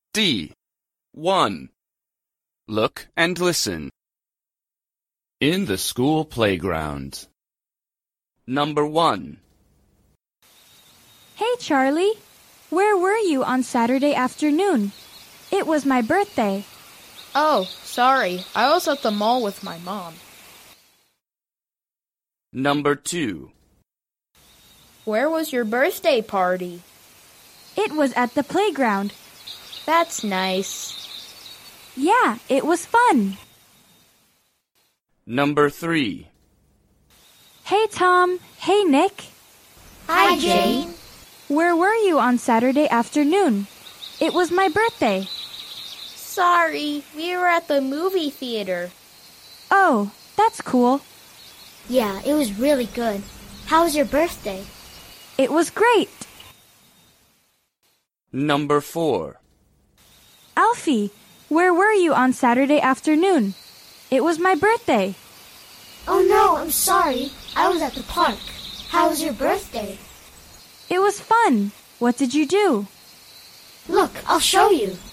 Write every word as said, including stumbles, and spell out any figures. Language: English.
D. one. Look and listen. In the school playground. Number one. Hey, Charlie. Where were you on Saturday afternoon? It was my birthday. Oh, sorry. I was at the mall with my mom. Number two. Where was your birthday party? It was at the playground. That's nice. Yeah, it was fun. Number three. Hey, Tom. Hey, Nick. Hi, Jane. Where were you on Saturday afternoon? It was my birthday. Sorry, we were at the movie theater. Oh, that's cool. Yeah, it was really good. How was your birthday? It was great. Number four. Alfie, where were you on Saturday afternoon? It was my birthday. Oh no, I'm sorry. I was at the park. How was your birthday? It was fun. What did you do? Look, I'll show you.